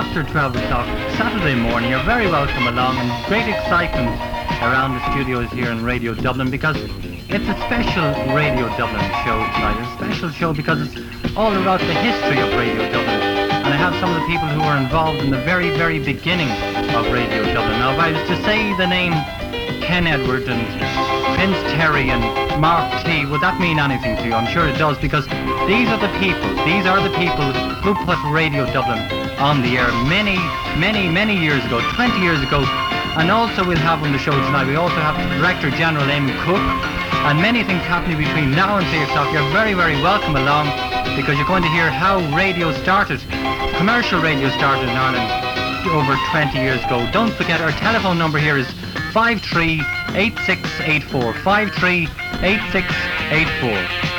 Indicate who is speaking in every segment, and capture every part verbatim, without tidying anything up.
Speaker 1: after twelve o'clock Saturday morning. You're very welcome along, and great excitement around the studios here in Radio Dublin, because it's a special Radio Dublin show tonight. It's a special show because it's all about the history of Radio Dublin, and I have some of the people who were involved in the very, very beginning of Radio Dublin. Now, if I was to say the name Ken Edward and Prince Terry and Mark T, would that mean anything to you? I'm sure it does, because these are the people, these are the people who put Radio Dublin on the air many, many, many years ago, twenty years ago. And also we'll have on the show tonight, we also have Director General Amy Cook, and many things happening between now and three o'clock. You're very, very welcome along, because you're going to hear how radio started, commercial radio started in Ireland over twenty years ago. Don't forget, our telephone number here is five three eight six eight four, five three eight six eight four.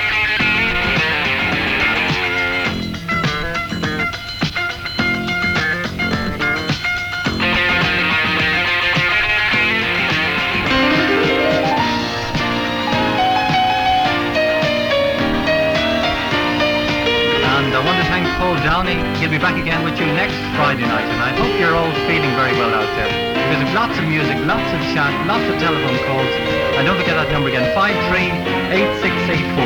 Speaker 1: Paul Downey, he'll be back again with you next Friday night, and I hope you're all feeling very well out there, because there's lots of music, lots of chat, lots of telephone calls, and don't forget that number again, five three eight six eight four.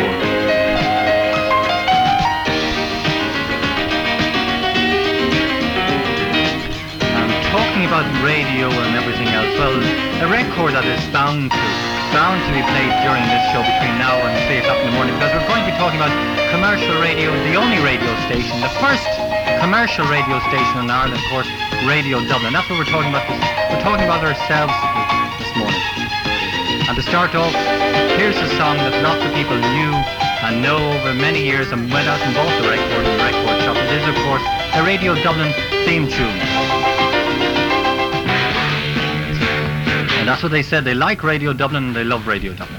Speaker 1: And talking about radio and everything else, well, a record that is bound to, bound to be played during this show between now and three o'clock in the morning, because we're going to be talking about commercial radio, the only radio station, the first commercial radio station in Ireland, of course, Radio Dublin. That's what we're talking about. This, we're talking about ourselves this morning. And to start off, here's a song that lots of people knew and know over many years and went out and bought the record in the record shop. It is, of course, a Radio Dublin theme tune. And that's what they said. They like Radio Dublin and they love Radio Dublin.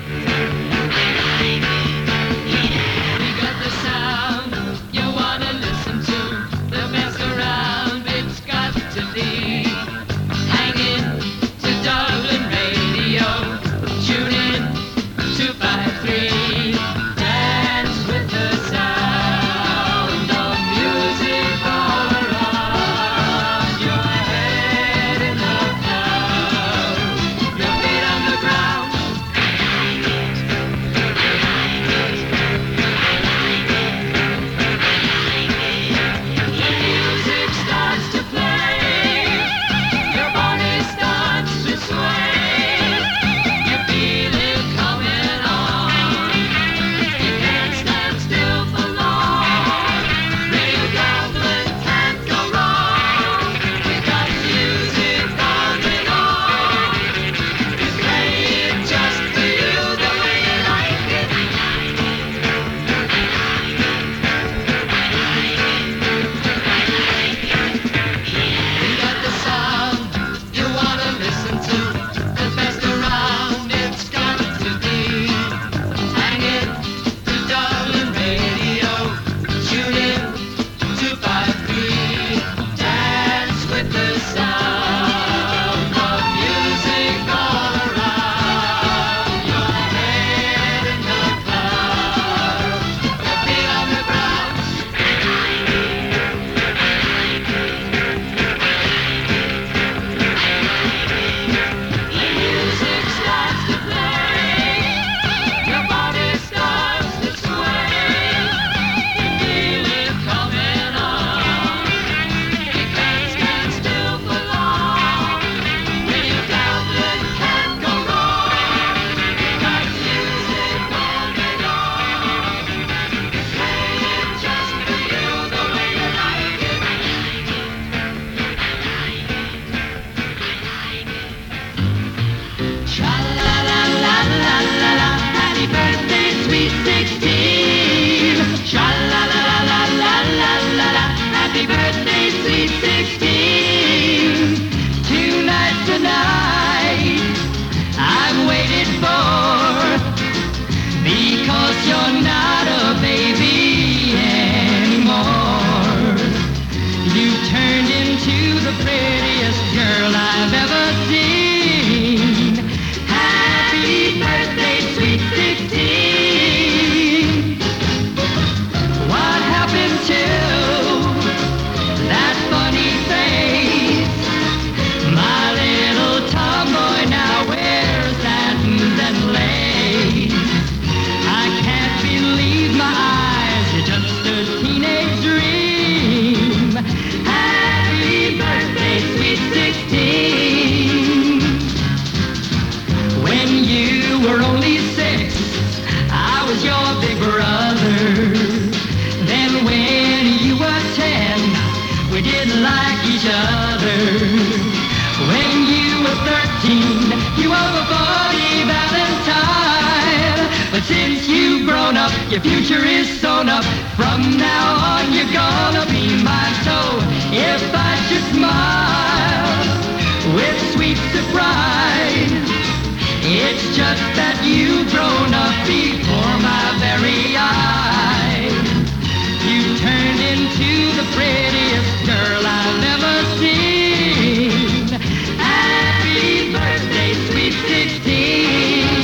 Speaker 2: Your future is sewn up. From now on you're gonna be mine. So if I should smile with sweet surprise, it's just that you've grown up before my very eyes. You turned into the prettiest girl I've ever seen. Happy birthday, sweet sixteen.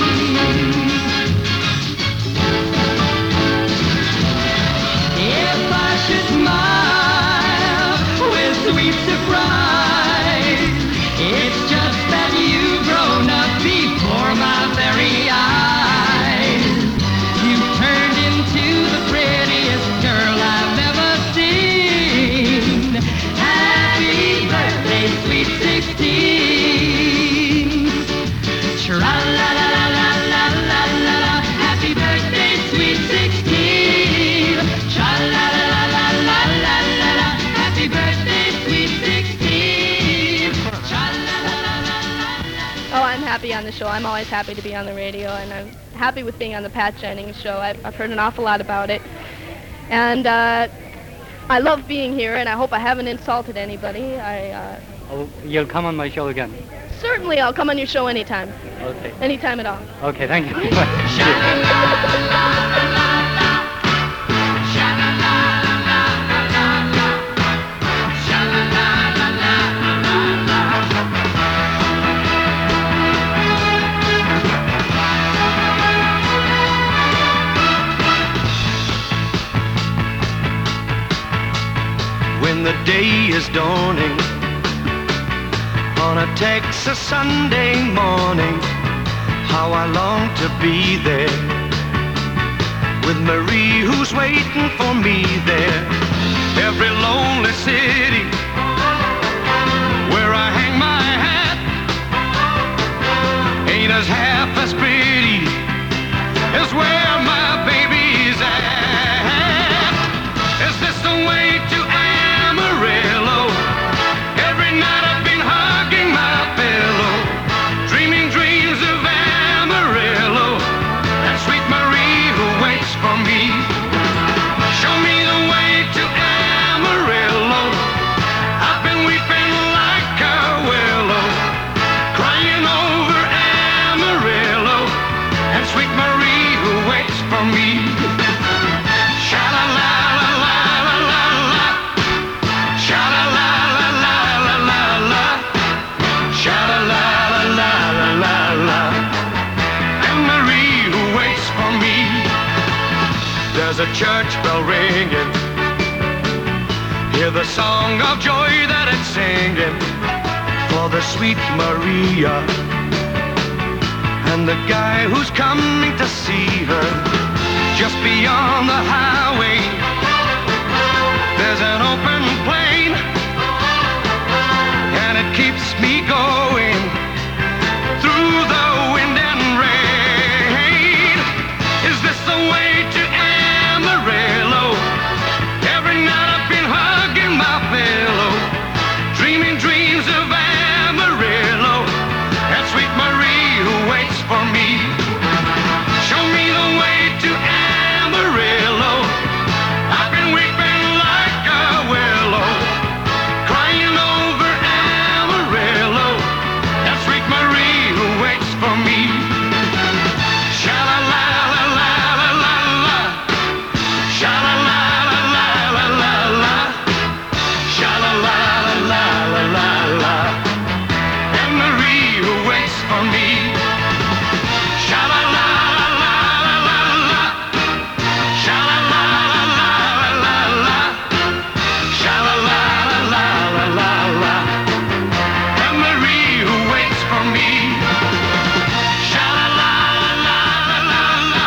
Speaker 2: If I should smile with sweet surprise, it's just that you've grown up before my very eyes. You turned into the prettiest girl I've ever seen. Happy birthday, sweet sixteen. Tra-la-la-la-la-la-la-la-la. Happy birthday, sweet sixteen. Tra-la-la-la-la-la-la-la. Happy birthday, sweet sixteen. Tra-la-la-la-la-la.
Speaker 3: Oh, I'm happy on the show. I'm always happy to be on the radio, and I'm happy with being on the Pat Jennings show. I've, I've heard an awful lot about it. And uh, I love being here, and I hope I haven't insulted anybody. I uh,
Speaker 1: Oh, you'll come on my show again.
Speaker 3: certainly I'll come on your show anytime.
Speaker 1: Okay.
Speaker 3: Anytime at all.
Speaker 1: Okay, thank you very much.
Speaker 4: When the day is dawning on a Texas Sunday morning, how I long to be there with Marie who's waiting for me there. Every lonely city where I hang my hat ain't as half as pretty as where my baby's at. Is this the way to Amarillo? Every night I've been hugging my pillow, dreaming dreams of Amarillo, that sweet Marie who waits for me. Show me the way to Amarillo. I've been weeping like a willow, crying over Amarillo, and sweet Marie who waits for me. Sha-la-la-la-la-la-la-la, sha-la-la-la-la-la-la-la, sha-la-la-la-la-la-la, and Marie who waits for me. There's a church bell ringing, hear the song of joy that it's singing for the sweet Maria and the guy who's coming to see her. Just beyond the highway there's an open plain, and it keeps me going through the wind and rain. Is this the way to Amarillo? Every night I've been hugging my pillow, dreaming dreams of Amarillo, and sweet Marie who waits for me. Show me the way to Amarillo. I've been weeping like a willow, crying over Amarillo, that sweet Marie who waits for me. Sha-la-la-la-la-la-la-la, sha-la-la-la-la-la-la-la, sha-la-la-la-la-la-la, and Marie who waits for me. Sha-la-la-la-la-la-la, sha-la-la-la-la-la-la, sha-la-la-la-la-la-la, and Marie who waits for me. Sha-la-la-la-la-la-la,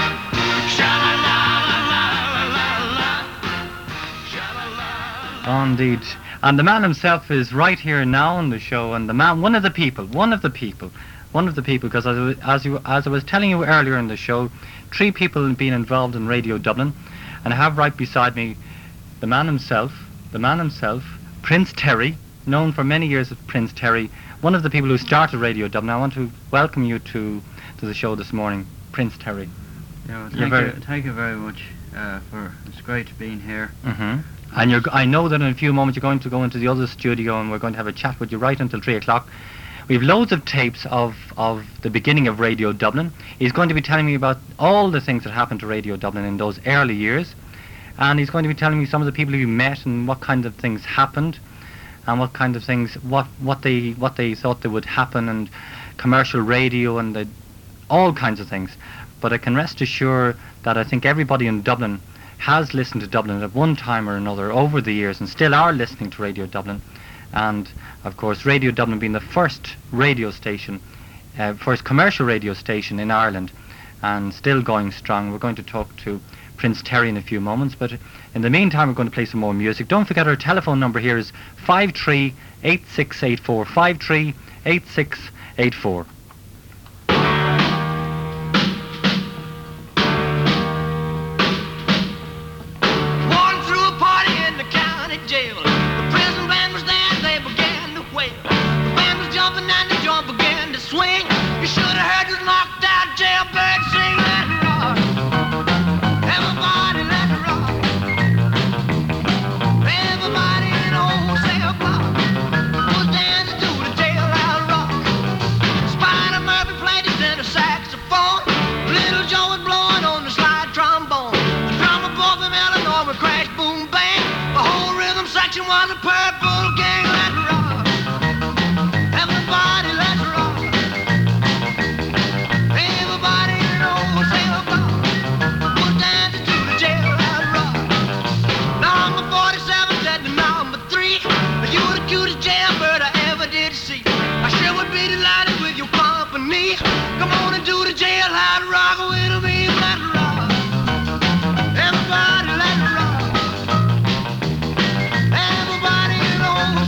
Speaker 4: sha-la-la-la-la-la-la, sha-la-la-la-la-la.
Speaker 1: Oh, indeed. And the man himself is right here now on the show, and the man, one of the people, one of the people, one of the people, because as, I was- as, you, as I was telling you earlier in the show, three people have been involved in Radio Dublin, and I have right beside me the man himself, the man himself, Prince Terry, known for many years as Prince Terry, one of the people who started Radio Dublin. I want to welcome you to, to the show this morning, Prince Terry.
Speaker 5: Yeah, well,
Speaker 1: You're
Speaker 5: thank
Speaker 1: very-
Speaker 5: you, thank you very much uh, for. It's great being here.
Speaker 1: hmm And you're, I know that in a few moments you're going to go into the other studio and we're going to have a chat with you right until three o'clock. We've loads of tapes of, of the beginning of Radio Dublin. He's going to be telling me about all the things that happened to Radio Dublin in those early years. And he's going to be telling me some of the people he met and what kind of things happened and what kind of things, what, what they what they thought that would happen, and commercial radio and the, all kinds of things. But I can rest assured that I think everybody in Dublin has listened to Dublin at one time or another over the years and still are listening to Radio Dublin. And of course Radio Dublin being the first radio station, uh, first commercial radio station in Ireland, and still going strong. We're going to talk to Prince Terry in a few moments, but in the meantime we're going to play some more music. Don't forget our telephone number here is five three eight six eight four, five three eight six eight four.
Speaker 2: Walking through a party in the county jail. The prison band was there, they began to wail. The band was jumping and the joint began to swing. You should have heard this knocked out jailbird sing. Let it rock. Everybody let it rock. Everybody in the whole cell block was dancing to the jailhouse rock. Spider Murphy played his tenor saxophone. Little Joe was blowing on the slide trombone. The drummer boy from Illinois would crash, boom, bang. The whole rhythm section was a Purple Gang. Let it rock. Everybody let it rock. Everybody in the whole cell block was dancing to the jailhouse rock. Number forty-seven said to number three, you're the cutest jailbird I ever did see. I sure would be delighted with your company. Come on and do the jailhouse rock with me. Let it rock. Everybody let it rock. Everybody in the whole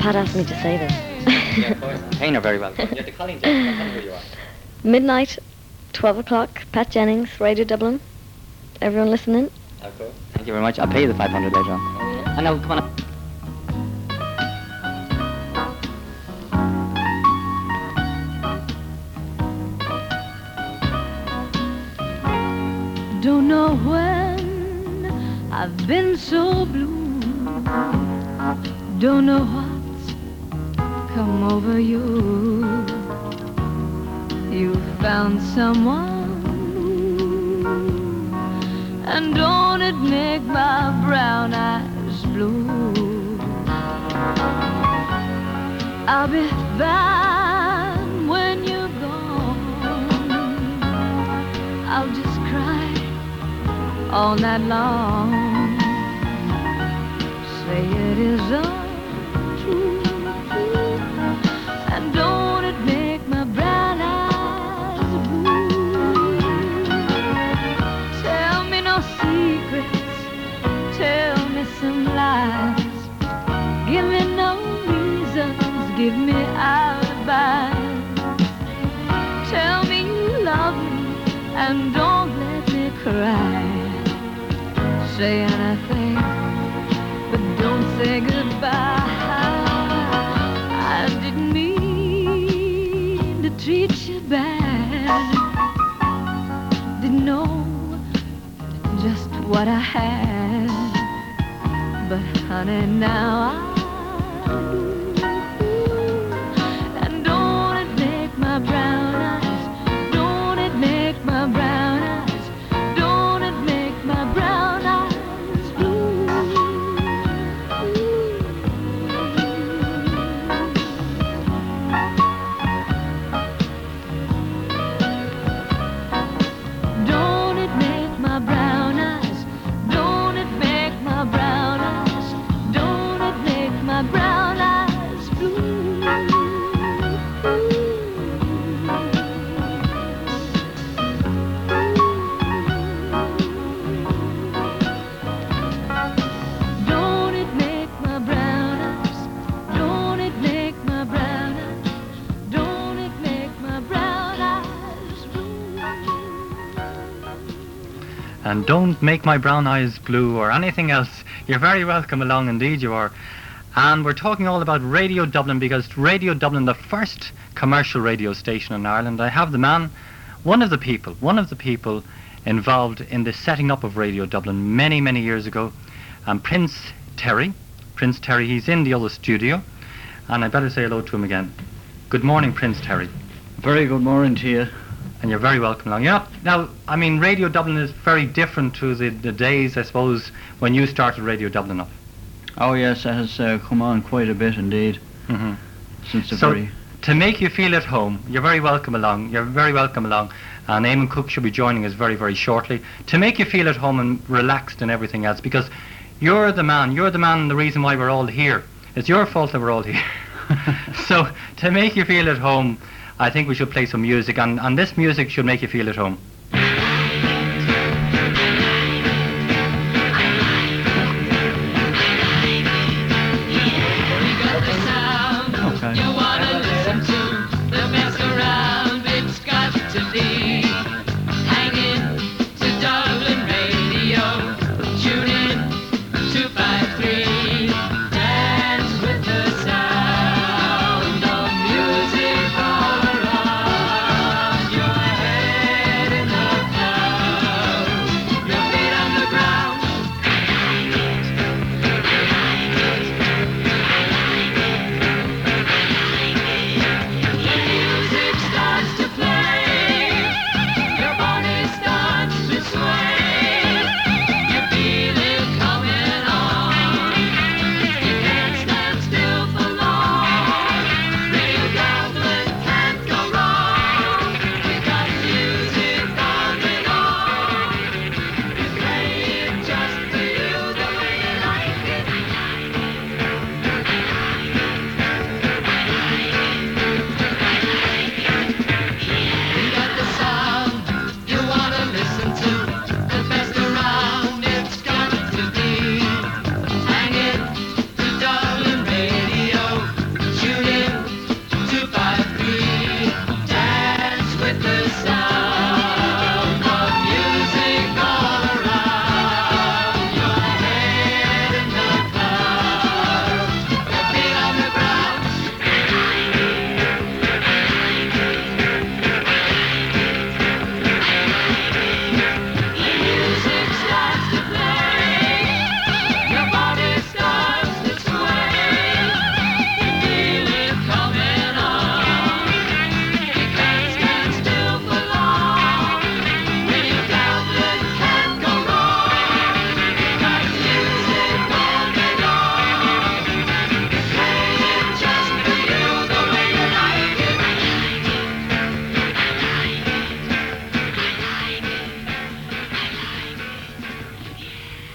Speaker 6: Pat asked me to say this.
Speaker 1: Yeah, of course. Pain are very welcome. Yeah, the Colleen Jackson, tell me where you are.
Speaker 6: Midnight, twelve o'clock, Pat Jennings, Radio Dublin. Everyone listening?
Speaker 1: Of course. Thank you very much. I'll pay you the five hundred later on.
Speaker 6: Oh, yeah.
Speaker 1: I know, come on.
Speaker 2: Don't know when I've been so blue. Don't know what's come over you. You found someone new. And don't it make my brown eyes blue? I'll be fine when you're gone. I'll just cry all night long. Say it is untrue. And don't it make my brown eyes blue? Tell me no secrets, tell me some lies. Give me no reasons, give me alibis. Tell me you love me and don't let me cry. Say anything, but don't say goodbye. I didn't mean to treat you bad. Didn't know just what I had. But honey, now I do. And don't it make my brown eyes, don't it make my brown eyes, don't it make my brown eyes blue. Don't it make my brown eyes, don't it make my brown eyes, don't it make my brown eyes blue. Don't it make my brown eyes, don't it make my brown eyes, don't it make my brown eyes blue.
Speaker 1: And don't make my brown eyes blue or anything else. You're very welcome along, indeed you are. And we're talking all about Radio Dublin because Radio Dublin, the first commercial radio station in Ireland. I have the man, one of the people, one of the people involved in the setting up of Radio Dublin many, many years ago. And Prince Terry. Prince Terry, he's in the other studio. And I better say hello to him again. Good morning, Prince Terry.
Speaker 5: Very good morning to you.
Speaker 1: And you're very welcome along. You're not, now, I mean, Radio Dublin is very different to the, the days, I suppose, when you started Radio Dublin up.
Speaker 5: Oh yes, it has uh, come on quite a bit indeed.
Speaker 1: Mm-hmm.
Speaker 5: Since the
Speaker 1: So,
Speaker 5: very...
Speaker 1: to make you feel at home, you're very welcome along. You're very welcome along. And Eamon Cook should be joining us very, very shortly. To make you feel at home and relaxed and everything else, because you're the man, you're the man and the reason why we're all here. It's your fault that we're all here. So, to make you feel at home, I think we should play some music, and, and this music should make you feel at home.
Speaker 5: Okay.
Speaker 2: You wanna listen to the best around, it's got to be hanging to Dublin Radio. Tune in two five three, dance with the sound of music all around. Your head in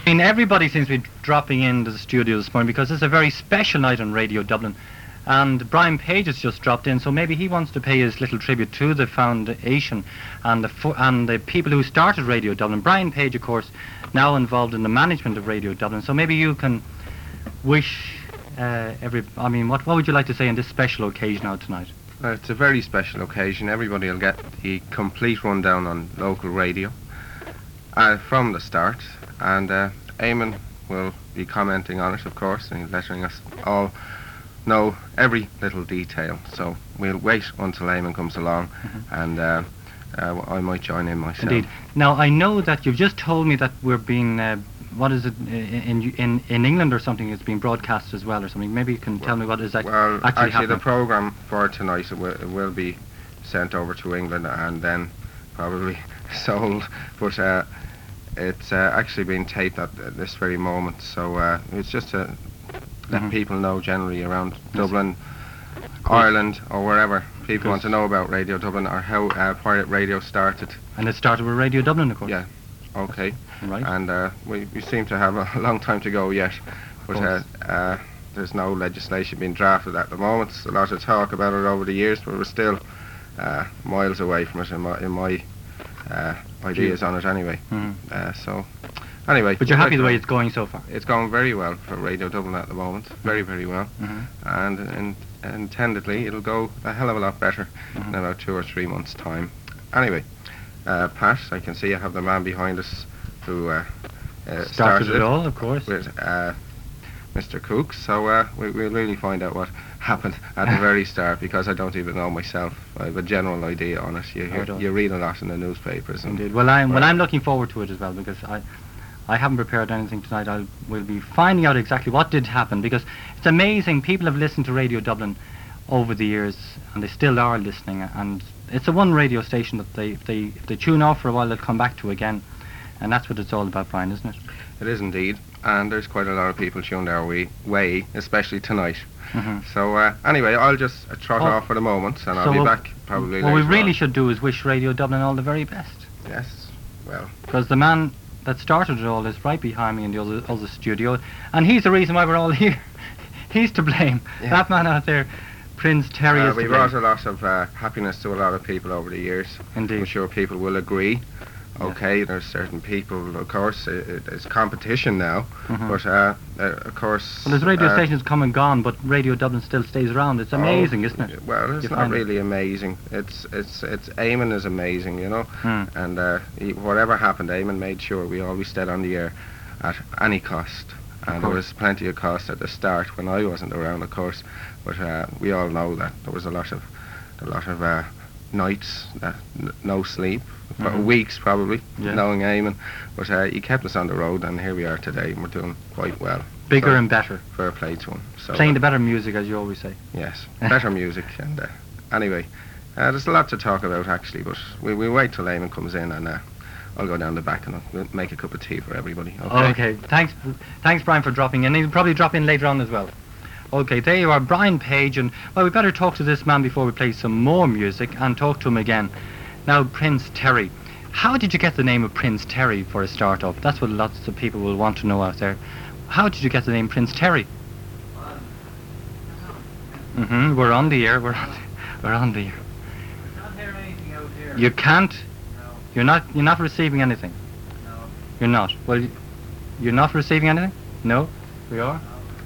Speaker 1: I mean, everybody seems to be dropping into the studio this morning because it's a very special night on Radio Dublin. And Brian Page has just dropped in, so maybe he wants to pay his little tribute to the foundation and the fo- and the people who started Radio Dublin. Brian Page, of course, now involved in the management of Radio Dublin. So maybe you can wish uh, every... I mean, what, what would you like to say on this special occasion out tonight?
Speaker 7: Uh, it's a very special occasion. Everybody will get the complete rundown on local radio uh, from the start. And uh, Eamon will be commenting on it, of course, and letting us all know every little detail. So we'll wait until Eamon comes along, mm-hmm. and uh, uh, I might join in myself.
Speaker 1: Indeed. Now, I know that you've just told me that we're being, uh, what is it, in, in in England or something, it's being broadcast as well or something. Maybe you can
Speaker 7: well,
Speaker 1: tell me what is ac-
Speaker 7: well,
Speaker 1: actually,
Speaker 7: actually
Speaker 1: happening.
Speaker 7: the programme for tonight it will, it will be sent over to England and then probably sold, but uh, it's uh, actually being taped at this very moment, so uh, it's just to let mm-hmm. people know generally around Dublin, Ireland, or wherever people want to know about Radio Dublin or how uh, pirate radio started.
Speaker 1: And it started with Radio Dublin, of course.
Speaker 7: Yeah, okay.
Speaker 1: Right.
Speaker 7: And uh, we, we seem to have a long time to go yet, but uh, uh, there's no legislation being drafted at the moment. There's a lot of talk about it over the years, but we're still uh, miles away from it in my, in my uh, ideas on it anyway.
Speaker 1: Mm-hmm.
Speaker 7: Uh, so, anyway.
Speaker 1: But you're happy the way it's going so far?
Speaker 7: It's going very well for Radio Dublin at the moment. Very, very well.
Speaker 1: Mm-hmm.
Speaker 7: And, and intendedly, it'll go a hell of a lot better mm-hmm. in about two or three months' time. Anyway, uh, Pat, I can see I have the man behind us who uh, uh,
Speaker 1: started,
Speaker 7: started
Speaker 1: it all, of course.
Speaker 7: With uh, Mister Cooks. So uh, we, we'll really find out what happened at the very start, because I don't even know myself. I have a general idea on it. You, hear, you read a lot in the newspapers. And
Speaker 1: Indeed. Well, I'm, well,
Speaker 7: well,
Speaker 1: I'm looking forward to it as well, because I... I haven't prepared anything tonight. I will be finding out exactly what did happen, because it's amazing. People have listened to Radio Dublin over the years, and they still are listening. And it's the one radio station that they, if they, if they tune off for a while, they'll come back to again. And that's what it's all about, Brian, isn't it?
Speaker 7: It is indeed. And there's quite a lot of people tuned our way, way especially tonight. Mm-hmm. So uh, anyway, I'll just uh, trot
Speaker 1: oh.
Speaker 7: off for the moment, and
Speaker 1: so
Speaker 7: I'll be
Speaker 1: what,
Speaker 7: back probably
Speaker 1: What
Speaker 7: later
Speaker 1: we really
Speaker 7: on.
Speaker 1: should do is wish Radio Dublin all the very best.
Speaker 7: Yes, well.
Speaker 1: Because the man that started it all is right behind me in the other, other studio, and he's the reason why we're all here. He's to blame. Yeah. That man out there, Prince Terry,
Speaker 7: uh,
Speaker 1: is to
Speaker 7: we
Speaker 1: blame.
Speaker 7: brought a lot of uh, happiness to a lot of people over the years.
Speaker 1: Indeed.
Speaker 7: I'm sure people will agree. Okay,
Speaker 1: yeah.
Speaker 7: There's certain people, of course, it, it, it's competition now,
Speaker 1: mm-hmm.
Speaker 7: but uh, uh, of course...
Speaker 1: Well, there's radio
Speaker 7: uh,
Speaker 1: stations come and gone, but Radio Dublin still stays around. It's amazing,
Speaker 7: oh,
Speaker 1: isn't it?
Speaker 7: Well, it's
Speaker 1: you
Speaker 7: not really it? amazing. It's it's it's Eamon is amazing, you know.
Speaker 1: Hmm.
Speaker 7: And uh, he, whatever happened, Eamon made sure we always stayed on the air at any cost. And there was plenty of cost at the start when I wasn't around, of course. But uh, we all know that there was a lot of a lot of uh, nights, uh, n- no sleep, mm-hmm. weeks probably,
Speaker 1: yeah.
Speaker 7: knowing Eamon. But uh, he kept us on the road, and here we are today, and we're doing quite well.
Speaker 1: Bigger
Speaker 7: so,
Speaker 1: and better.
Speaker 7: Fair play to him. So,
Speaker 1: Playing
Speaker 7: uh,
Speaker 1: the better music, as you always say.
Speaker 7: Yes, better music. And uh, anyway, uh, there's a lot to talk about actually, but we we wait till Eamon comes in, and uh, I'll go down the back and I'll make a cup of tea for everybody. Okay.
Speaker 1: Okay. Thanks, thanks, Brian, for dropping in. He'll probably drop in later on as well. Okay, there you are, Brian Page, and well, we better talk to this man before we play some more music and talk to him again. Now, Prince Terry. How did you get the name of Prince Terry for a start off? That's what lots of people will want to know out there. How did you get the name Prince Terry? Mm-hmm, we're on the air, we're on the, we're on the air.
Speaker 5: I can't hear anything out here.
Speaker 1: You can't?
Speaker 5: No.
Speaker 1: You're not, you're not receiving anything?
Speaker 5: No.
Speaker 1: You're not? Well, you're not receiving anything? No? We are?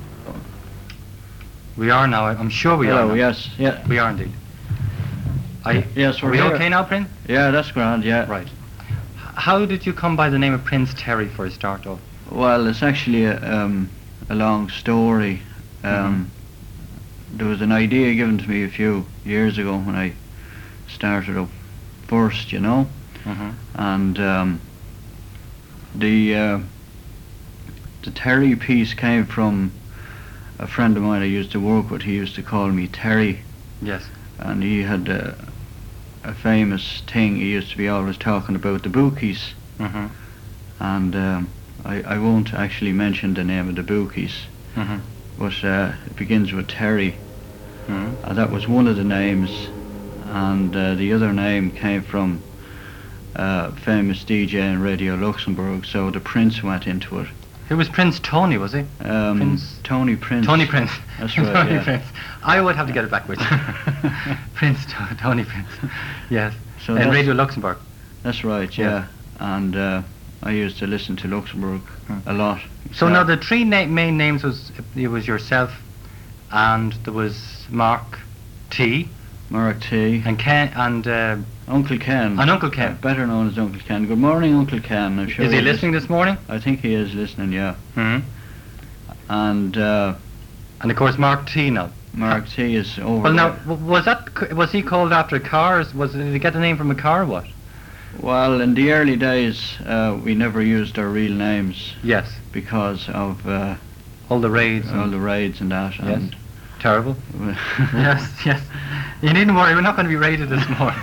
Speaker 1: We are now, I'm sure we
Speaker 8: Hello,
Speaker 1: are now.
Speaker 8: yes, yeah.
Speaker 1: We are indeed. I,
Speaker 8: Yes, we're
Speaker 1: are we
Speaker 8: here.
Speaker 1: okay now, Prince?
Speaker 8: Yeah, that's grand, yeah.
Speaker 1: Right. H- How did you come by the name of Prince Terry for a start off?
Speaker 8: Well, it's actually a, um, a long story. Um,
Speaker 1: Mm-hmm.
Speaker 8: There was an idea given to me a few years ago when I started up first, you know,
Speaker 1: Mm-hmm.
Speaker 8: and um, the uh, the Terry piece came from a friend of mine I used to work with. He used to call me Terry,
Speaker 1: Yes.
Speaker 8: and he had uh, a famous thing. He used to be always talking about the bookies,
Speaker 1: Mm-hmm.
Speaker 8: and um, I, I won't actually mention the name of the bookies,
Speaker 1: Mm-hmm.
Speaker 8: but uh, it begins with Terry,
Speaker 1: Mm-hmm.
Speaker 8: and that was one of the names, and uh, the other name came from uh, famous D J in Radio Luxembourg, so the Prince went into it.
Speaker 1: Who was Prince Tony, was he?
Speaker 8: Um,
Speaker 1: Prince-
Speaker 8: Tony Prince.
Speaker 1: Tony Prince.
Speaker 8: That's right,
Speaker 1: Tony
Speaker 8: yeah.
Speaker 1: Prince. I would have to get it back with you. Prince to- Tony Prince. Yes.
Speaker 8: So
Speaker 1: and
Speaker 8: that's-
Speaker 1: Radio Luxembourg.
Speaker 8: That's right, yeah. And uh, I used to listen to Luxembourg a lot.
Speaker 1: So now the three na- main names was it was yourself, and there was Mark T.
Speaker 8: Mark T.
Speaker 1: and Ken and uh,
Speaker 8: Uncle Ken.
Speaker 1: and Uncle Ken.
Speaker 8: Uh, better known as Uncle Ken. Good morning, Uncle Ken. I'm sure
Speaker 1: Is he
Speaker 8: lis-
Speaker 1: listening this morning?
Speaker 8: I think he is listening, yeah.
Speaker 1: hmm
Speaker 8: And uh,
Speaker 1: And of course Mark T. now.
Speaker 8: Mark T is over
Speaker 1: Well, now
Speaker 8: there.
Speaker 1: w- was that c- was he called after a car? Or was did he get the name from a car? Or what?
Speaker 8: Well, in the early days, uh, we never used our real names
Speaker 1: Yes.
Speaker 8: because of uh,
Speaker 1: All the raids.
Speaker 8: all
Speaker 1: and
Speaker 8: the raids and that.
Speaker 1: Yes.
Speaker 8: And
Speaker 1: terrible. yes, yes. You needn't worry. We're not going to be raided this morning.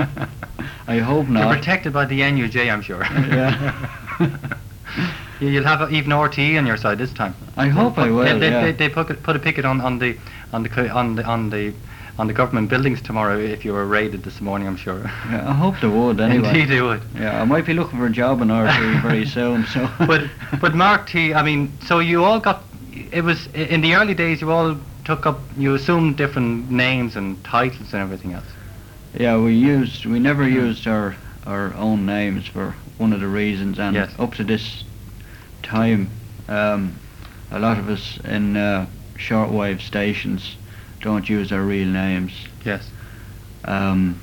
Speaker 8: I hope
Speaker 1: You're
Speaker 8: not.
Speaker 1: protected by the N U J, I'm sure.
Speaker 8: Yeah.
Speaker 1: You- You'll have even R T E on your side this time.
Speaker 8: I hope I will.
Speaker 1: They, they,
Speaker 8: yeah.
Speaker 1: they, they put, a- put a picket on, on the on the co- on the on the on the government buildings tomorrow if you were raided this morning, I'm sure.
Speaker 8: Yeah, I hope they would anyway.
Speaker 1: Indeed, they would.
Speaker 8: Yeah, I might be looking for a job in R T E very soon. So.
Speaker 1: But but Mark T, I mean, so you all got. It was i- in the early days. You all took up. You assumed different names and titles and everything else.
Speaker 8: Yeah, we used we never used our our own names for one of the reasons, and
Speaker 1: Yes.
Speaker 8: up to this time, um, a lot of us in uh, shortwave stations don't use our real names.
Speaker 1: Yes.
Speaker 8: Um,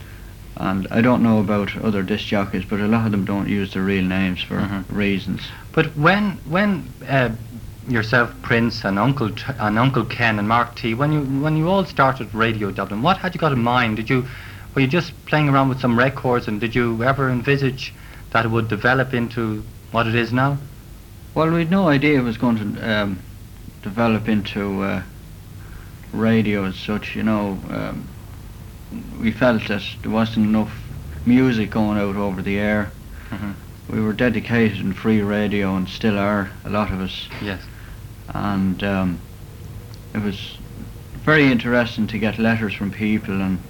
Speaker 8: and I don't know about other disc jockeys, but a lot of them don't use their real names for
Speaker 1: Mhm.
Speaker 8: reasons.
Speaker 1: But when when uh, yourself, Prince, and Uncle T- and Uncle Ken and Mark T, when you when you all started Radio Dublin, what had you got in mind? Did you were you just playing around with some records, and did you ever envisage that it would develop into what it is now?
Speaker 8: Well, we'd no idea it was going to um, develop into uh, radio as such, you know. Um, we felt that there wasn't enough music going out over the air.
Speaker 1: Mhm.
Speaker 8: We were dedicated in free radio and still are, a lot of us.
Speaker 1: Yes.
Speaker 8: And um, it was very interesting to get letters from people, and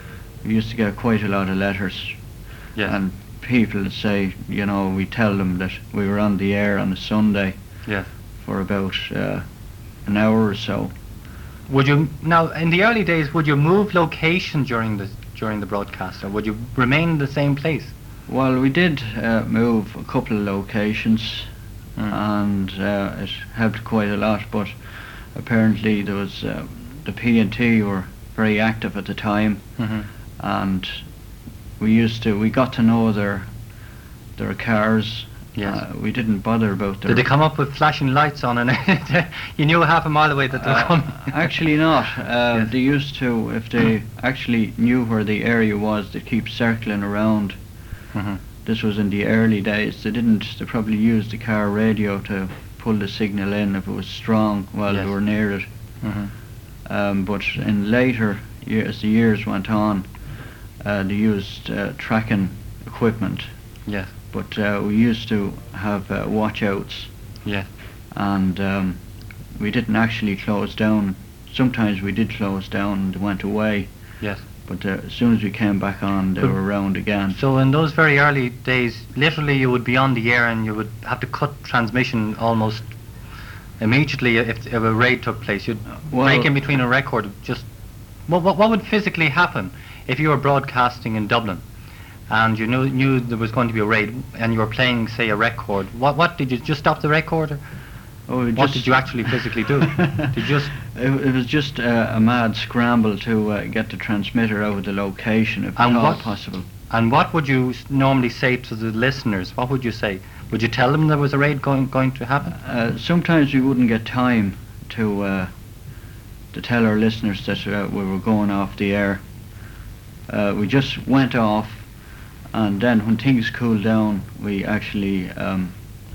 Speaker 8: we used to get quite a lot of letters.
Speaker 1: Yes.
Speaker 8: And people say, you know, we tell them that we were on the air on a Sunday
Speaker 1: Yes.
Speaker 8: for about uh, an hour or so.
Speaker 1: Would you now in the early days? Would you move location during the during the broadcast, or would you remain in the same place?
Speaker 8: Well, we did uh, move a couple of locations,
Speaker 1: Mm.
Speaker 8: and uh, it helped quite a lot, but apparently there was uh, the P and T were very active at the time,
Speaker 1: Mm-hmm.
Speaker 8: and we used to we got to know their their cars.
Speaker 1: Yes.
Speaker 8: Uh, we didn't bother about their
Speaker 1: Did they come up with flashing lights on, and you knew half a mile away that they were
Speaker 8: Uh,
Speaker 1: coming?
Speaker 8: actually not. Uh,
Speaker 1: Yes.
Speaker 8: They used to, if they actually knew where the area was, they'd keep circling around.
Speaker 1: Mhm.
Speaker 8: This was in the early days. They didn't. They probably used the car radio to pull the signal in if it was strong while
Speaker 1: Yes.
Speaker 8: they were near it.
Speaker 1: Mhm.
Speaker 8: Um, but in later years, as the years went on, uh, they used uh, tracking equipment.
Speaker 1: Yes.
Speaker 8: But uh, we used to have uh, watchouts,
Speaker 1: Yes.
Speaker 8: and um, we didn't actually close down. Sometimes we did close down and they went away.
Speaker 1: Yes.
Speaker 8: But uh, as soon as we came back on, they
Speaker 1: But-
Speaker 8: were around again.
Speaker 1: So in those very early days, literally you would be on the air and you would have to cut transmission almost immediately if, if a raid took place. You'd
Speaker 8: Well-
Speaker 1: break in between a record. Just what, what what would physically happen if you were broadcasting in Dublin and you knew knew there was going to be a raid and you were playing, say, a record? What what did you just stop the record? Or
Speaker 8: Oh, we
Speaker 1: what
Speaker 8: just-
Speaker 1: did you actually physically do? Did you just
Speaker 8: It, it was just uh, a mad scramble to uh, get the transmitter out of the location, if
Speaker 1: And
Speaker 8: at all
Speaker 1: what-
Speaker 8: possible.
Speaker 1: And what would you s- normally say to the listeners? What would you say? Would you tell them there was a raid going going to happen?
Speaker 8: Uh, sometimes we wouldn't get time to uh, to tell our listeners that uh, we were going off the air. Uh, we just went off, and then when things cooled down, we actually um,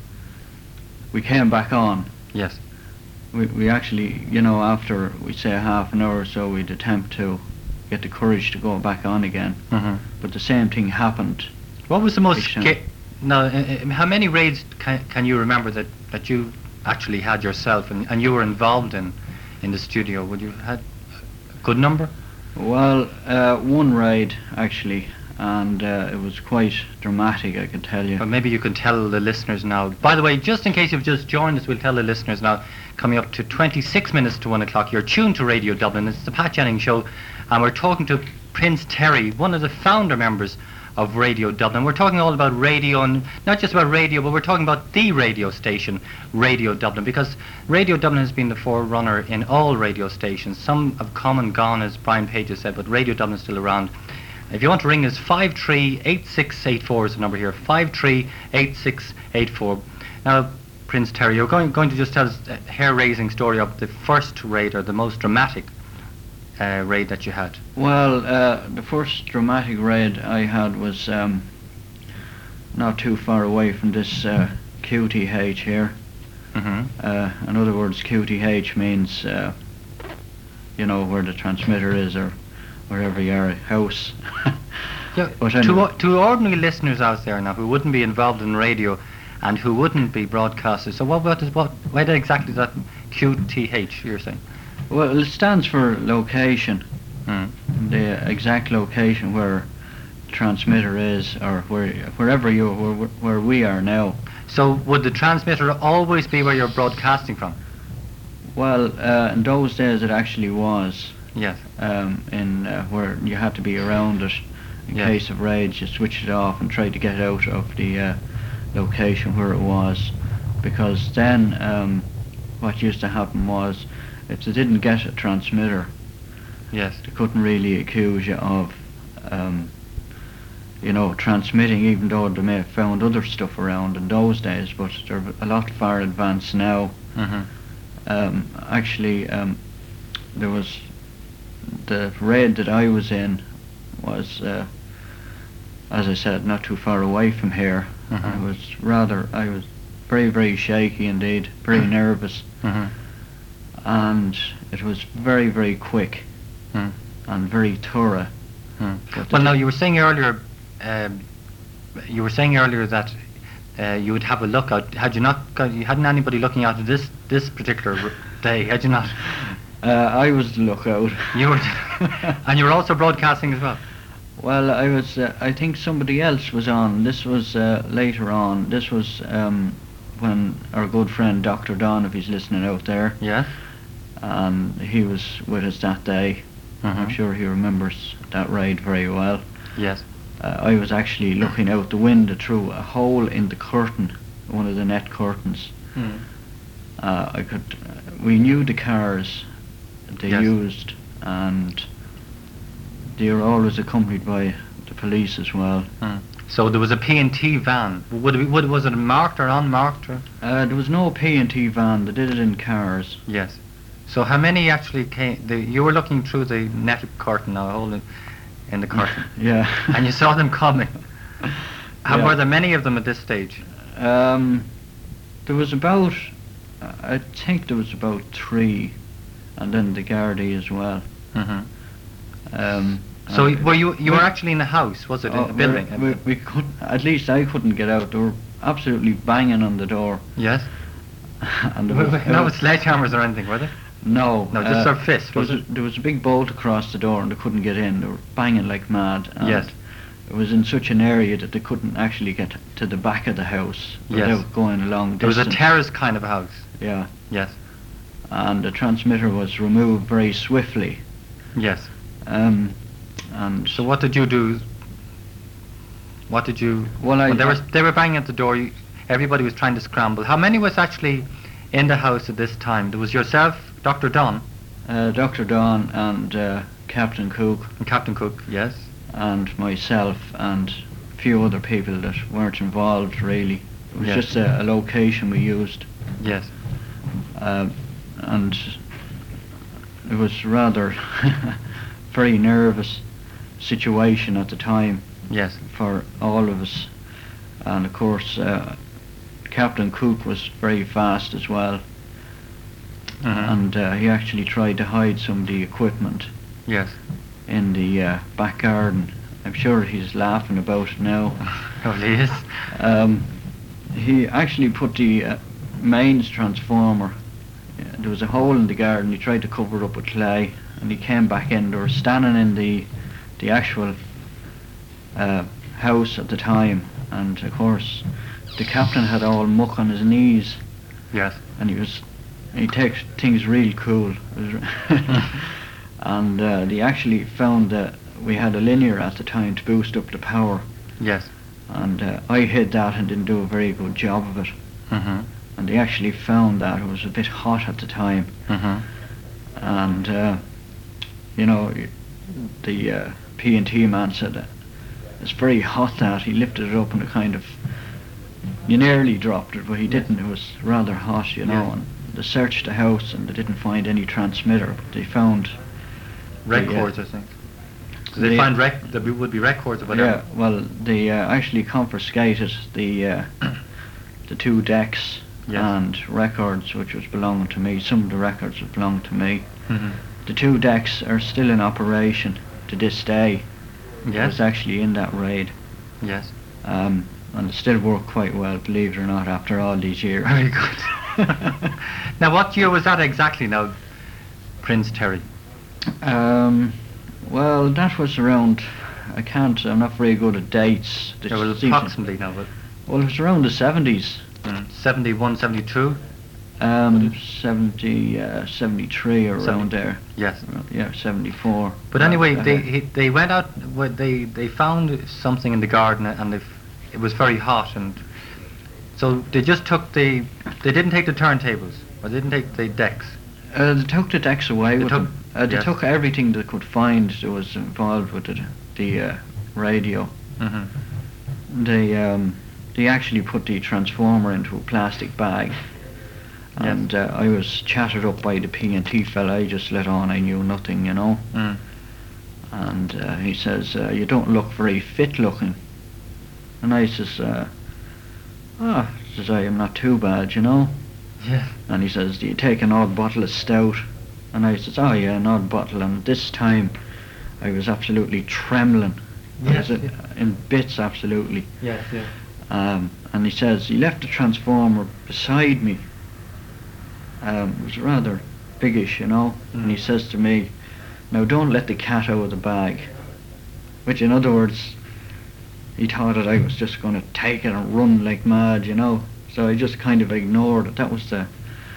Speaker 8: we came back on.
Speaker 1: Yes.
Speaker 8: We we actually, you know, after we say a half an hour or so, we'd attempt to get the courage to go back on again.
Speaker 1: Mm-hmm.
Speaker 8: But the same thing happened.
Speaker 1: What was the most?
Speaker 8: Each time.
Speaker 1: Ca- no, uh, uh, how many raids can, can you remember that, that you actually had yourself and, and you were involved in in the studio? Would you had a good number?
Speaker 8: Well, uh, one raid actually, and uh, it was quite dramatic, I can tell you.
Speaker 1: Well, maybe you can tell the listeners now. By the way, just in case you've just joined us, we'll tell the listeners now, coming up to twenty-six minutes to one o'clock, you're tuned to Radio Dublin. It's the Pat Jennings Show, and we're talking to Prince Terry, one of the founder members of Radio Dublin. We're talking all about radio, and not just about radio, but we're talking about the radio station, Radio Dublin, because Radio Dublin has been the forerunner in all radio stations. Some have come and gone, as Brian Page has said, but Radio Dublin is still around. If you want to ring us, five three eight six eight four is the number here, five three eight six eight four. Now, Prince Terry, you're going, going to just tell us a hair-raising story of the first raid, or the most dramatic uh, raid that you had.
Speaker 8: Well, uh, the first dramatic raid I had was um, not too far away from this uh, Q T H here.
Speaker 1: Mm-hmm.
Speaker 8: Uh, in other words, Q T H means, uh, you know, where the transmitter is, or wherever you are, house.
Speaker 1: Yeah,
Speaker 8: But
Speaker 1: to,
Speaker 8: anyway.
Speaker 1: o- to ordinary listeners out there now who wouldn't be involved in radio and who wouldn't be broadcasters, so what, what is what? Why exactly is that Q T H you're saying?
Speaker 8: Well, it stands for location,
Speaker 1: Mm.
Speaker 8: the exact location where the transmitter is, or where wherever you where, where we are now.
Speaker 1: So would the transmitter always be where you're broadcasting from?
Speaker 8: Well, uh, in those days it actually was.
Speaker 1: Yes.
Speaker 8: Um, in uh, where you had to be around it in
Speaker 1: Yeah.
Speaker 8: case of raids. You switch it off and try to get out of the uh, location where it was, because then um, what used to happen was, if they didn't get a transmitter,
Speaker 1: Yes.
Speaker 8: they couldn't really accuse you of, um, you know, transmitting, even though they may have found other stuff around in those days, but they're a lot far advanced now.
Speaker 1: Mm-hmm.
Speaker 8: Um, actually, um, there was the raid that I was in was, uh, as I said, not too far away from here.
Speaker 1: Mhm.
Speaker 8: I was rather, I was very, very shaky indeed, very nervous,
Speaker 1: Mm-hmm.
Speaker 8: and it was very, very quick
Speaker 1: Mm.
Speaker 8: and very thorough.
Speaker 1: Mm.
Speaker 8: But
Speaker 1: Well,
Speaker 8: the-
Speaker 1: now you were saying earlier, um, you were saying earlier that uh, you would have a lookout. Had you not got, you hadn't anybody looking out at this this particular r- day, had you not?
Speaker 8: Uh, I was the lookout.
Speaker 1: You were, and you were also broadcasting as well.
Speaker 8: Well, I was. Uh, I think somebody else was on. This was uh, later on. This was um, when our good friend Doctor Don, if he's listening out there,
Speaker 1: Yes.
Speaker 8: and he was with us that day. I'm
Speaker 1: Mhm.
Speaker 8: sure he remembers that raid very well.
Speaker 1: Yes.
Speaker 8: Uh, I was actually looking out the window through a hole in the curtain, one of the net curtains.
Speaker 1: Mm.
Speaker 8: Uh, I could. Uh, we knew the cars they
Speaker 1: Yes.
Speaker 8: used, and they were always accompanied by the police as well.
Speaker 1: Mm. So there was a P and T van. Would it, be- would, was it marked or unmarked? Or?
Speaker 8: Uh, there was no P and T van. They did it in cars.
Speaker 1: Yes. So how many actually came? The, you were looking through the net curtain, now holding in the curtain,
Speaker 8: Yeah.
Speaker 1: and you saw them coming. How,
Speaker 8: Yeah.
Speaker 1: Were there many of them at this stage?
Speaker 8: Um, there was about, I think there was about three, and then the Gardaí as well.
Speaker 1: Mm-hmm.
Speaker 8: Um,
Speaker 1: So
Speaker 8: and-
Speaker 1: were you you were
Speaker 8: we-
Speaker 1: actually in a house? Was it in
Speaker 8: oh,
Speaker 1: a building?
Speaker 8: We, we couldn't. At least I couldn't get out. They were absolutely banging on the door.
Speaker 1: Yes.
Speaker 8: And there
Speaker 1: Were-
Speaker 8: was,
Speaker 1: were- no sledgehammers or anything, were they?
Speaker 8: no,
Speaker 1: No, just
Speaker 8: uh,
Speaker 1: their fist,
Speaker 8: There was,
Speaker 1: was
Speaker 8: a,
Speaker 1: it?
Speaker 8: there was a big bolt across the door, and they couldn't get in. They were banging like mad. And
Speaker 1: Yes.
Speaker 8: It was in such an area that they couldn't actually get to the back of the house
Speaker 1: Yes.
Speaker 8: without going a long
Speaker 1: There was a
Speaker 8: distance.
Speaker 1: terrace kind of house.
Speaker 8: Yeah.
Speaker 1: Yes.
Speaker 8: And the transmitter was removed very swiftly.
Speaker 1: Yes.
Speaker 8: Um, and
Speaker 1: So what did you do? What did you?
Speaker 8: Well, I-
Speaker 1: when they were they were banging at the door. You, everybody was trying to scramble. How many was actually in the house at this time? There was yourself, Doctor Don,
Speaker 8: uh, Doctor Don and uh, Captain Cook
Speaker 1: and Captain Cook. Yes.
Speaker 8: and myself and a few other people that weren't involved really. It was
Speaker 1: Yes.
Speaker 8: just a, a location we used,
Speaker 1: Yes.
Speaker 8: uh, and it was rather very nervous situation at the time
Speaker 1: Yes.
Speaker 8: for all of us. And of course, uh, Captain Cook was very fast as well,
Speaker 1: Mhm.
Speaker 8: and uh, he actually tried to hide some of the equipment
Speaker 1: Yes.
Speaker 8: in the uh, back garden. I'm sure he's laughing about it now.
Speaker 1: Oh, he is.
Speaker 8: Um, he actually put the uh, mains transformer, uh, there was a hole in the garden, he tried to cover it up with clay, and he came back in, they were standing in the the actual uh, house at the time, and of course the captain had all muck on his knees,
Speaker 1: Yes.
Speaker 8: and he was he takes things real cool. And uh, they actually found that we had a linear at the time to boost up the power,
Speaker 1: Yes.
Speaker 8: and uh, I hid that and didn't do a very good job of it.
Speaker 1: Mm-hmm.
Speaker 8: And they actually found that it was a bit hot at the time,
Speaker 1: Mm-hmm.
Speaker 8: and uh, you know, the uh, P and T man said that it's very hot. That he lifted it up and it kind of, you nearly dropped it, but he didn't. It was rather hot, you know.
Speaker 1: Yeah.
Speaker 8: And they searched the house and they didn't find any transmitter, but they found
Speaker 1: Records,
Speaker 8: the,
Speaker 1: I think. So they
Speaker 8: the-
Speaker 1: find rec- there would be records or whatever.
Speaker 8: Yeah, well, they uh, actually confiscated the uh, the two decks
Speaker 1: Yes.
Speaker 8: and records, which was belonging to me. Some of the records that belonged to me.
Speaker 1: Mm-hmm.
Speaker 8: The two decks are still in operation to this day. I
Speaker 1: Yes.
Speaker 8: was actually in that raid,
Speaker 1: Yes.
Speaker 8: um, and it still work quite well, believe it or not, after all these years.
Speaker 1: Very good. Now, what year was that exactly? Now, Prince Terry.
Speaker 8: Um, well, that was around. I can't. I'm not very good at dates. This
Speaker 1: Yeah, well,
Speaker 8: season-
Speaker 1: approximately now, but
Speaker 8: Well, it was around the seventies.
Speaker 1: mm, seventy-one, seventy-two.
Speaker 8: Um, seventy, uh, seventy-three, or
Speaker 1: Seventy-
Speaker 8: around there.
Speaker 1: Yes.
Speaker 8: Uh, Yeah, seventy-four.
Speaker 1: But anyway,
Speaker 8: Uh,
Speaker 1: they he, they went out. well, They they found something in the garden, and they, f- it was very hot, and so they just took the. They didn't take the turntables, or they didn't take the decks.
Speaker 8: Uh, they took the decks away
Speaker 1: They
Speaker 8: with
Speaker 1: took-
Speaker 8: them. Uh, they
Speaker 1: yes.
Speaker 8: took everything they could find that was involved with it. The uh, radio.
Speaker 1: Mm-hmm.
Speaker 8: They um, they actually put the transformer into a plastic bag.
Speaker 1: Yes.
Speaker 8: And uh, I was chatted up by the P and T fella. I just let on I knew nothing, you know.
Speaker 1: Mm.
Speaker 8: And uh, he says, uh, "You don't look very fit looking." And I says, uh, "Ah," says I, "am not too bad, you know."
Speaker 1: Yeah.
Speaker 8: And he says, "Do you take an odd bottle of stout?" And I says, "Oh yeah, an odd bottle." And this time, I was absolutely trembling. I
Speaker 1: Yes,
Speaker 8: was, uh,
Speaker 1: yeah.
Speaker 8: in bits, absolutely.
Speaker 1: Yes. Yes.
Speaker 8: Um, and he says, "He left the transformer beside me." Um, it was rather biggish, you know. And he
Speaker 1: Mm.
Speaker 8: says to me, "Now don't let the cat out of the bag." Which, in other words, he thought that I was just going to take it and run like mad, you know. So I just kind of ignored it. That was the.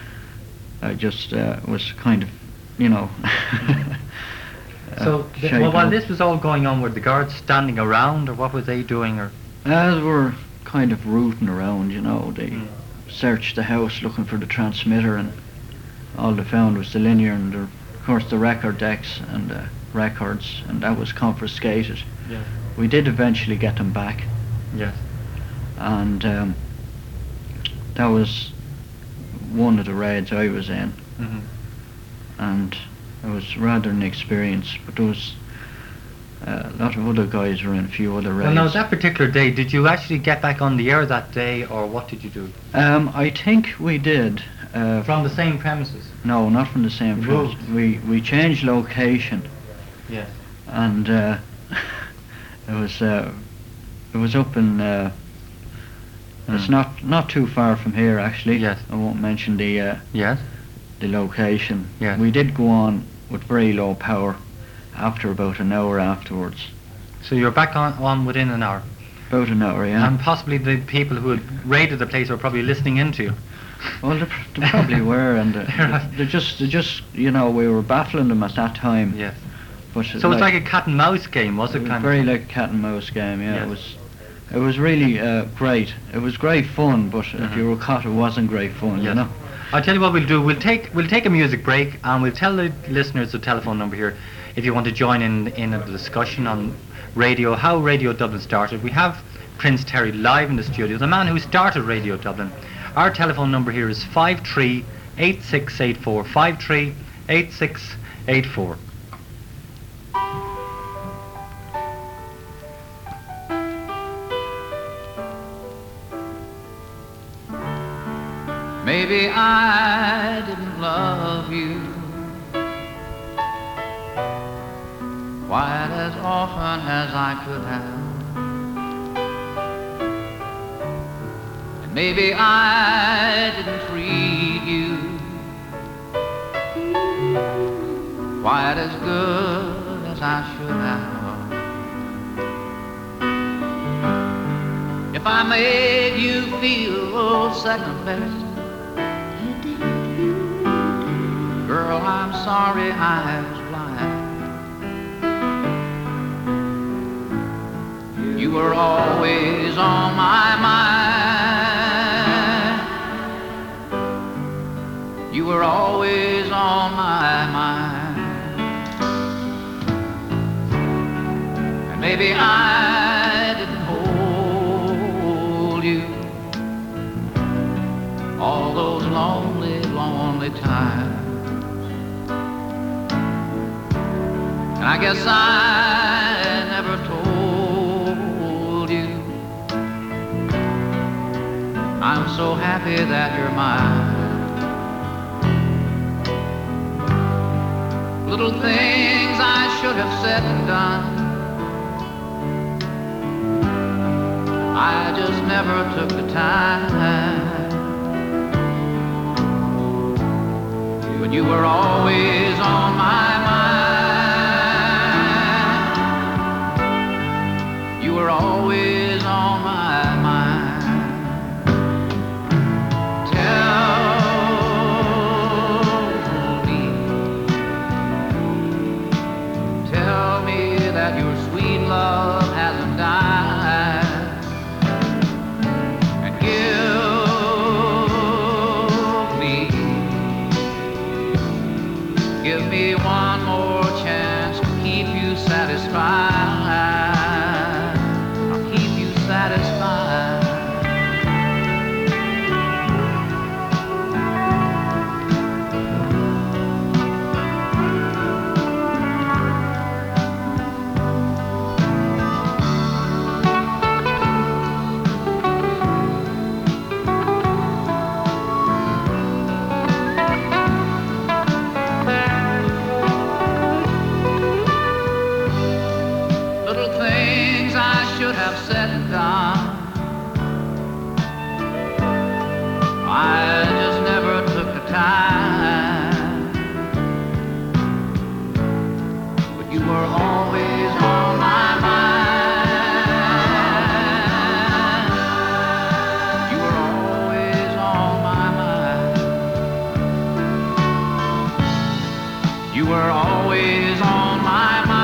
Speaker 8: I just uh, was kind of, you know. uh,
Speaker 1: So, th-
Speaker 8: shaken
Speaker 1: well, while
Speaker 8: up.
Speaker 1: this was all going on, were the guards standing around, or what were they doing, or?
Speaker 8: Uh, they were kind of rooting around, you know. They
Speaker 1: Mm.
Speaker 8: searched the house looking for the transmitter, and all they found was the linear and, the, of course, the record decks and the records, and that was confiscated.
Speaker 1: Yes.
Speaker 8: We did eventually get them back,
Speaker 1: Yes.
Speaker 8: and um, that was one of the raids I was in,
Speaker 1: Mm-hmm.
Speaker 8: and it was rather an experience. But there was uh, a lot of other guys were in a few other raids.
Speaker 1: Well, now that particular day, did you actually get back on the air that day, or what did you do?
Speaker 8: Um, I think we did. Uh,
Speaker 1: From the same premises.
Speaker 8: No, not from the same
Speaker 1: You
Speaker 8: place. We we changed location,
Speaker 1: Yes.
Speaker 8: and uh, it was uh, it was up in. Uh, It's
Speaker 1: Mm.
Speaker 8: not not too far from here, actually.
Speaker 1: Yes.
Speaker 8: I won't mention the uh,
Speaker 1: Yes.
Speaker 8: the location.
Speaker 1: Yes.
Speaker 8: We did go on with very low power after about an hour afterwards.
Speaker 1: So you're back on, on within an hour.
Speaker 8: About an hour, yeah.
Speaker 1: And possibly the people who had raided the place were probably listening into you.
Speaker 8: Well, they, pr- they probably were, and uh,
Speaker 1: Right.
Speaker 8: they just they just you know we were baffling them at that time.
Speaker 1: Yes.
Speaker 8: But
Speaker 1: So it's like a cat and mouse game, was
Speaker 8: It
Speaker 1: it?
Speaker 8: was
Speaker 1: Kind
Speaker 8: very
Speaker 1: of?
Speaker 8: like a cat and mouse game, yeah.
Speaker 1: Yes.
Speaker 8: It was it was really uh, great. It was great fun, but if
Speaker 1: Mhm.
Speaker 8: you were caught, it wasn't great fun, you
Speaker 1: Yes.
Speaker 8: know.
Speaker 1: I'll tell you what we'll do. We'll take we'll take a music break, and we'll tell the listeners the telephone number here if you want to join in in a discussion on radio, how Radio Dublin started. We have Prince Terry live in the studio, the man who started Radio Dublin. Our telephone number here is five three eight six eight four, five three eight six eight four.
Speaker 2: Maybe I didn't love you quite as often as I could have. And maybe I didn't treat you quite as good as I should have. if I made you feel second best. Girl, I'm sorry I was blind. You were always on my mind. You were always on my mind. And maybe I didn't hold you all those lonely, lonely times. And I guess I never told you I'm so happy that you're mine. Little things I should have said and done, I just never took the time. But you were always on my mind. You were always on my mind. Tell me, tell me that your sweet love hasn't died. And give me, give me one more chance to keep you satisfied. Have said and done, I just never took the time. But you were always on my mind. You were always on my mind. You were always on my mind.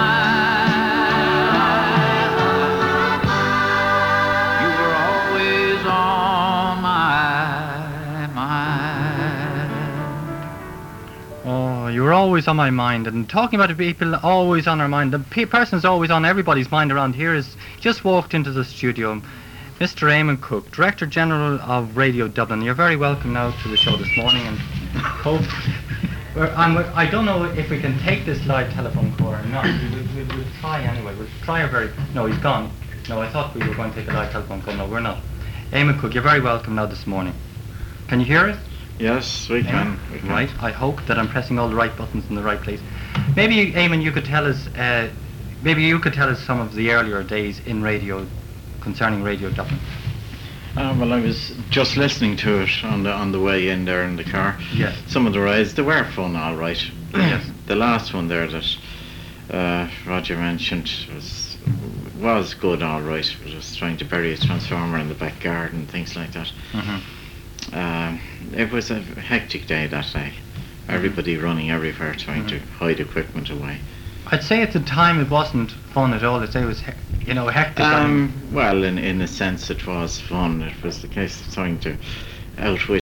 Speaker 1: You were always on my mind, and talking about the people always on our mind, the pe- person's always on everybody's mind around here is just walked into the studio, Mister Eamon Cook, Director General of Radio Dublin. You're very welcome now to the show this morning, and hope we're, I'm, I don't know if we can take this live telephone call or not. We, we, we, we'll try anyway. We'll try our very. No, he's gone. No, I thought we were going to take a live telephone call. No, we're not. Eamon Cook, you're very welcome now this morning. Can you hear us?
Speaker 9: Yes, we can. we can.
Speaker 1: Right, I hope that I'm pressing all the right buttons in the right place. Maybe, Eamon, you could tell us, uh, maybe you could tell us some of the earlier days in radio, concerning Radio Dublin.
Speaker 9: Uh, well, I was just listening to it on the on the way in there in the car.
Speaker 1: Yes.
Speaker 9: Some of the rides, they were fun, all right.
Speaker 1: Yes.
Speaker 9: The last one there that uh, Roger mentioned was was good, all right. We were just trying to bury a transformer in the back garden, things like that.
Speaker 1: Mm-hmm.
Speaker 9: Um, it was a hectic day that day. Everybody running everywhere trying
Speaker 1: Mm-hmm.
Speaker 9: to hide equipment away.
Speaker 1: I'd say at the time it wasn't fun at all. I'd say it was, hec- you know, hectic.
Speaker 9: Um, well, in, in a sense it was fun. It was the case of trying to outwit